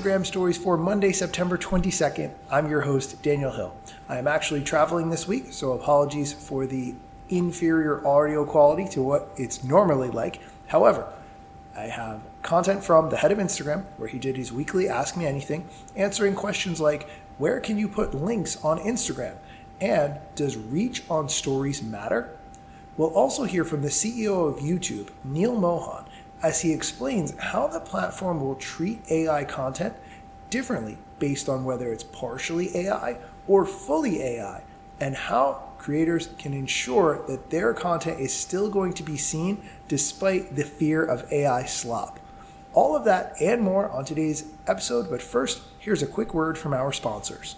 Instagram stories for Monday, September 22nd. I'm your host, Daniel Hill. I am actually traveling this week, so apologies for the inferior audio quality to what it's normally like. However, I have content from the head of Instagram, where he did his weekly Ask Me Anything, answering questions like, where can you put links on Instagram? And does reach on stories matter? We'll also hear from the CEO of YouTube, Neil Mohan, as he explains how the platform will treat AI content differently based on whether it's partially AI or fully AI, and how creators can ensure that their content is still going to be seen despite the fear of AI slop. All of that and more on today's episode, but first, here's a quick word from our sponsors.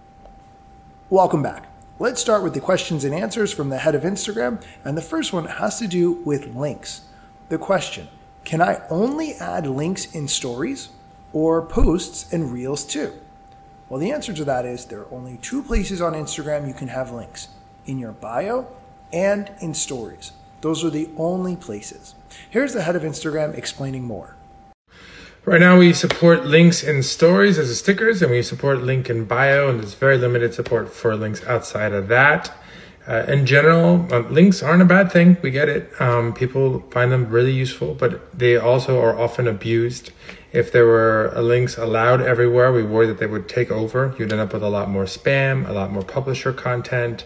Welcome back. Let's start with the questions and answers from the head of Instagram, and the first one has to do with links. The question, can I only add links in stories or posts and reels too? Well, the answer to that is there are only two places on Instagram you can have links, in your bio and in stories. Those are the only places. Here's the head of Instagram explaining more. Right now we support links in stories as stickers, and we support link in bio, and there's very limited support for links outside of that. In general, links aren't a bad thing. We get it. People find them really useful, but they also are often abused. If there were links allowed everywhere, we worry that they would take over. You'd end up with a lot more spam, a lot more publisher content,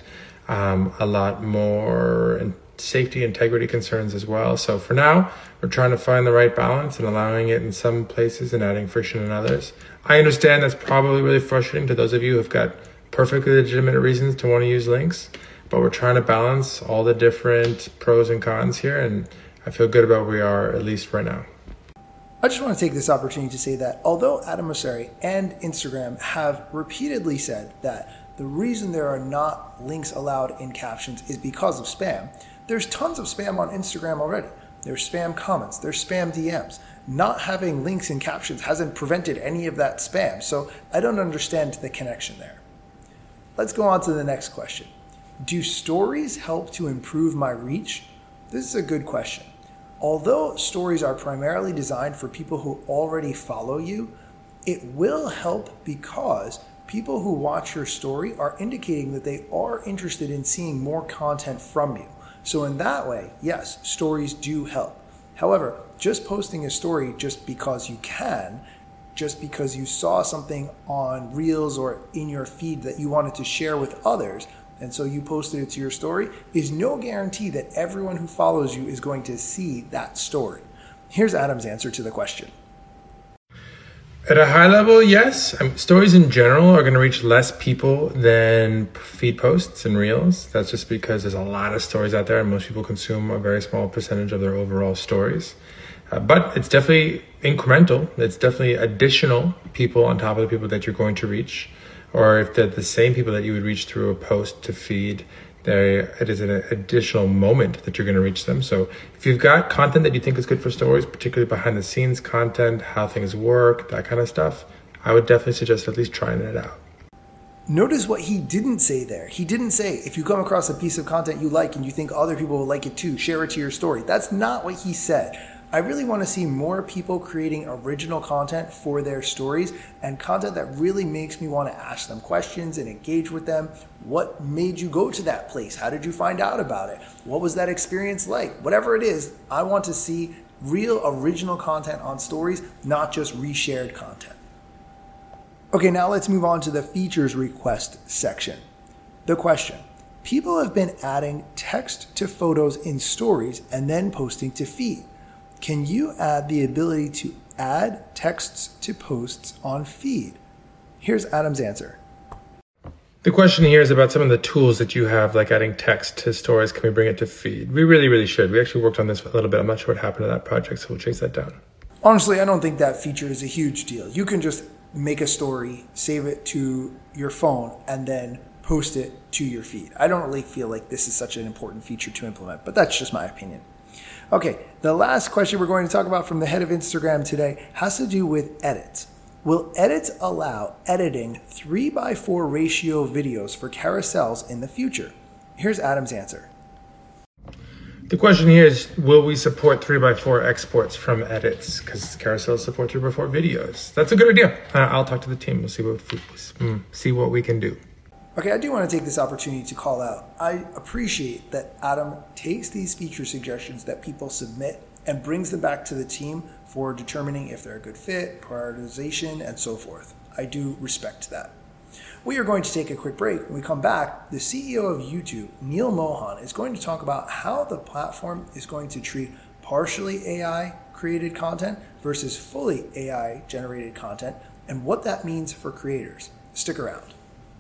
a lot more safety integrity concerns as well. So for now, we're trying to find the right balance and allowing it in some places and adding friction in others. I understand that's probably really frustrating to those of you who've got perfectly legitimate reasons to want to use links, but we're trying to balance all the different pros and cons here, and I feel good about where we are, at least right now. I just want to take this opportunity to say that although Adam Mosseri and Instagram have repeatedly said that the reason there are not links allowed in captions is because of spam, there's tons of spam on Instagram already. There's spam comments, there's spam DMs. Not having links in captions hasn't prevented any of that spam, so I don't understand the connection there. Let's go on to the next question. Do stories help to improve my reach? This is a good question. Although stories are primarily designed for people who already follow you, it will help because people who watch your story are indicating that they are interested in seeing more content from you. So in that way, yes, stories do help. However, just posting a story just because you can, just because you saw something on Reels or in your feed that you wanted to share with others, and so you posted it to your story, is no guarantee that everyone who follows you is going to see that story. Here's Adam's answer to the question. At a high level, yes. Stories in general are going to reach less people than feed posts and reels. That's just because there's a lot of stories out there, and most people consume a very small percentage of their overall stories. But it's definitely incremental. It's definitely additional people on top of the people that you're going to reach. Or if they're the same people that you would reach through a post to feed, it is an additional moment that you're going to reach them. So if you've got content that you think is good for stories, particularly behind the scenes content, how things work, that kind of stuff, I would definitely suggest at least trying it out. Notice what he didn't say there. He didn't say, if you come across a piece of content you like and you think other people will like it too, share it to your story. That's not what he said. I really want to see more people creating original content for their stories and content that really makes me want to ask them questions and engage with them. What made you go to that place? How did you find out about it? What was that experience like? Whatever it is, I want to see real original content on stories, not just reshared content. Okay, now let's move on to the features request section. The question. People have been adding text to photos in stories and then posting to feed. Can you add the ability to add texts to posts on feed? Here's Adam's answer. The question here is about some of the tools that you have, like adding text to stories. Can we bring it to feed? We really should. We actually worked on this a little bit. I'm not sure what happened to that project, so we'll chase that down. Honestly, I don't think that feature is a huge deal. You can just make a story, save it to your phone, and then post it to your feed. I don't really feel like this is such an important feature to implement, but that's just my opinion. Okay, the last question we're going to talk about from the head of Instagram today has to do with edits. Will edits allow editing 3:4 ratio videos for carousels in the future? Here's Adam's answer. The question here is, will we support 3x4 exports from edits? Because Carousel support 3x4 videos. That's a good idea. I'll talk to the team. We'll see what we can do. Okay, I do want to take this opportunity to call out. I appreciate that Adam takes these feature suggestions that people submit and brings them back to the team for determining if they're a good fit, prioritization, and so forth. I do respect that. We are going to take a quick break. When we come back, the CEO of YouTube, Neal Mohan, is going to talk about how the platform is going to treat partially AI-created content versus fully AI-generated content and what that means for creators. Stick around.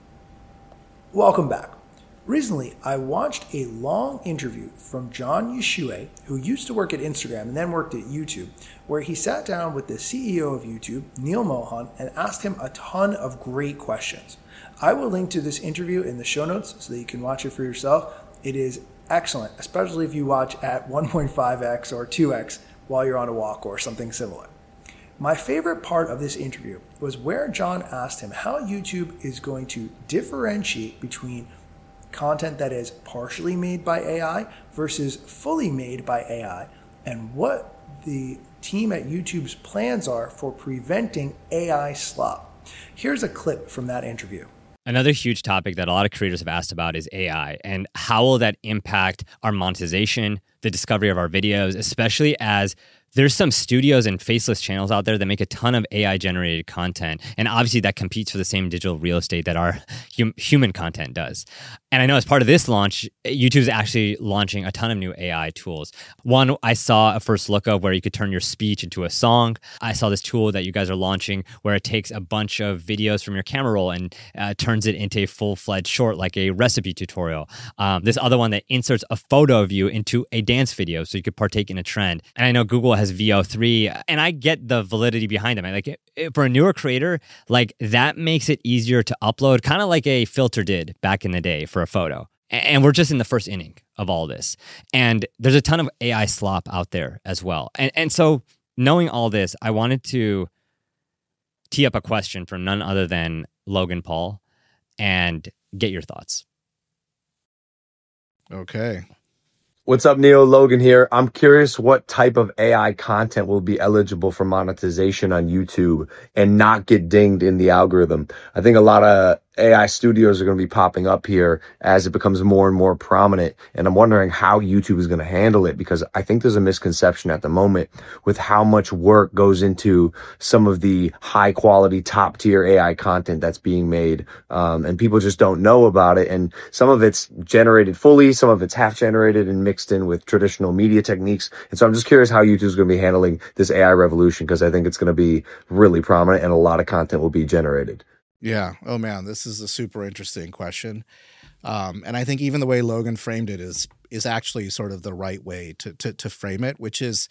Welcome back. Recently, I watched a long interview from John Yeshua, who used to work at Instagram and then worked at YouTube, where he sat down with the CEO of YouTube, Neal Mohan, and asked him a ton of great questions. I will link to this interview in the show notes so that you can watch it for yourself. It is excellent, especially if you watch at 1.5x or 2x while you're on a walk or something similar. My favorite part of this interview was where John asked him how YouTube is going to differentiate between content that is partially made by AI versus fully made by AI, and what the team at YouTube's plans are for preventing AI slop. Here's a clip from that interview. Another huge topic that a lot of creators have asked about is AI, and how will that impact our monetization, the discovery of our videos, especially as there's some studios and faceless channels out there that make a ton of AI-generated content, and obviously that competes for the same digital real estate that our human content does. And I know as part of this launch, YouTube's actually launching a ton of new AI tools. One, I saw a first look of where you could turn your speech into a song. I saw this tool that you guys are launching where it takes a bunch of videos from your camera roll and turns it into a full-fledged short, like a recipe tutorial. This other one that inserts a photo of you into a dance video so you could partake in a trend. And I know Google has VO3, and I get the validity behind them. Like, for a newer creator, like, that makes it easier to upload, kind of like a filter did back in the day for a photo. And we're just in the first inning of all this. And there's a ton of AI slop out there as well. And so knowing all this, I wanted to tee up a question from none other than Logan Paul and get your thoughts. Okay. What's up, Neil? Logan here. I'm curious what type of AI content will be eligible for monetization on YouTube and not get dinged in the algorithm. I think a lot of AI studios are going to be popping up here as it becomes more and more prominent. And I'm wondering how YouTube is going to handle it, because I think there's a misconception at the moment with how much work goes into some of the high quality, top tier AI content that's being made. And people just don't know about it. And some of it's generated fully, some of it's half generated and mixed in with traditional media techniques. And so I'm just curious how YouTube is going to be handling this AI revolution, because I think it's going to be really prominent and a lot of content will be generated. Yeah. Oh man, this is a super interesting question. And I think even the way Logan framed it is actually sort of the right way to frame it, which is,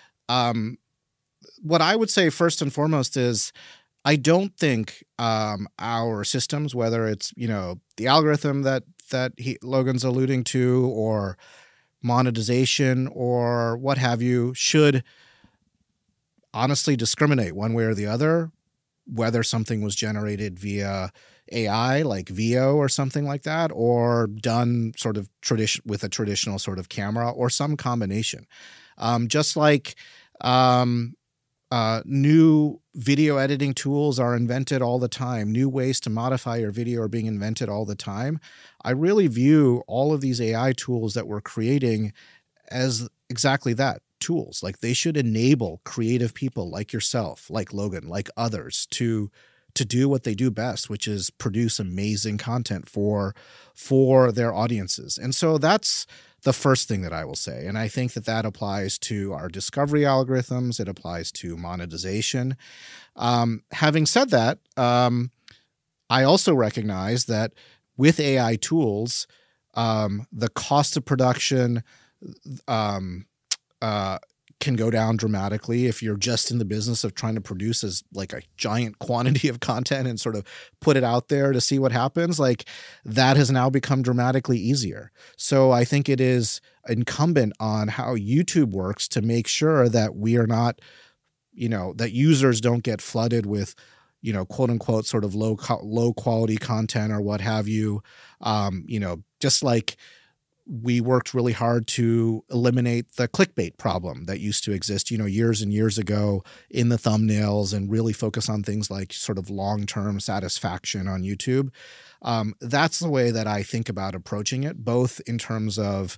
what I would say first and foremost is, I don't think our systems, whether it's, the algorithm that Logan's alluding to, or monetization or what have you, should honestly discriminate one way or the other, whether something was generated via AI like VO or something like that, or done sort of with a traditional sort of camera, or some combination. Just like new video editing tools are invented all the time, new ways to modify your video are being invented all the time. I really view all of these AI tools that we're creating as exactly that. Tools. Like, they should enable creative people like yourself, like Logan, like others to do what they do best, which is produce amazing content for their audiences. And so that's the first thing that I will say. And I think that applies to our discovery algorithms. It applies to monetization. Having said that, I also recognize that with AI tools, the cost of production, can go down dramatically if you're just in the business of trying to produce as like a giant quantity of content and sort of put it out there to see what happens. Like, that has now become dramatically easier. So I think it is incumbent on how YouTube works to make sure that we are not, that users don't get flooded with, quote unquote, sort of low quality content or what have you. Just like we worked really hard to eliminate the clickbait problem that used to exist, years and years ago in the thumbnails, and really focus on things like sort of long-term satisfaction on YouTube. That's the way that I think about approaching it, both in terms of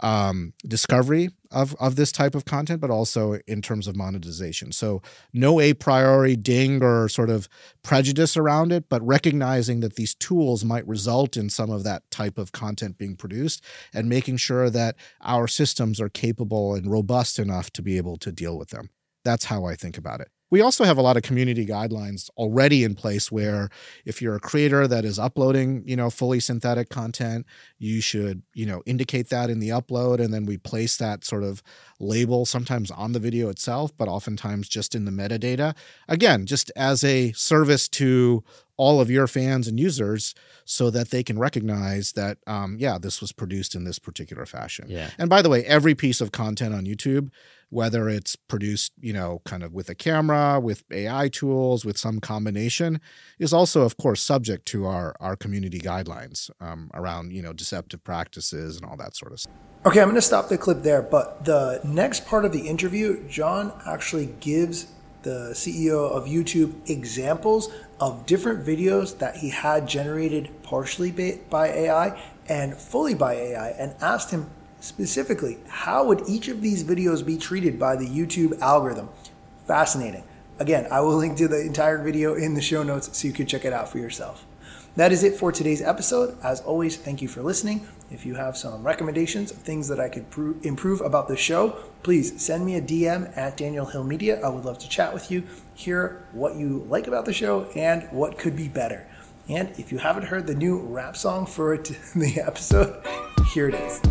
discovery of this type of content, but also in terms of monetization. So no a priori ding or sort of prejudice around it, but recognizing that these tools might result in some of that type of content being produced, and making sure that our systems are capable and robust enough to be able to deal with them. That's how I think about it. We also have a lot of community guidelines already in place where if you're a creator that is uploading, fully synthetic content, you should, indicate that in the upload. And then we place that sort of label sometimes on the video itself, but oftentimes just in the metadata. Again, just as a service to all of your fans and users so that they can recognize that, this was produced in this particular fashion. Yeah. And by the way, every piece of content on YouTube, whether it's produced, kind of with a camera, with AI tools, with some combination, is also, of course, subject to our community guidelines around, deceptive practices and all that sort of stuff. Okay, I'm going to stop the clip there, but the next part of the interview, John actually gives the CEO of YouTube examples of different videos that he had generated partially by AI and fully by AI, and asked him specifically, how would each of these videos be treated by the YouTube algorithm? Fascinating. Again, I will link to the entire video in the show notes so you can check it out for yourself. That is it for today's episode. As always, thank you for listening. If you have some recommendations of things that I could improve about the show, please send me a DM at Daniel Hill Media. I would love to chat with you, hear what you like about the show and what could be better. And if you haven't heard the new rap song for the episode, here it is.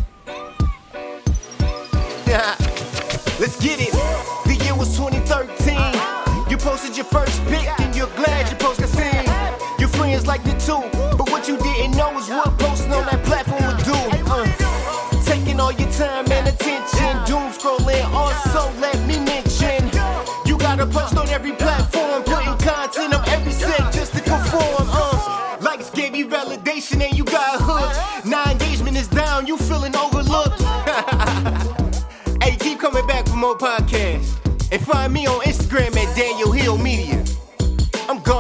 Let's get it. The year was 2013. You posted your first pic and you're glad you posted a scene. Your friends liked it too, but what you didn't know is what posting on that platform would do. Taking all your time and attention, doom scrolling. Also, let me mention, you gotta post on every platform, putting content on every set just to conform. Likes gave you validation and you got hooked. Now engagement is down, you feeling overlooked. Hey, keep coming back for more podcasts. And find me on Instagram at Daniel Hill Media. I'm gone.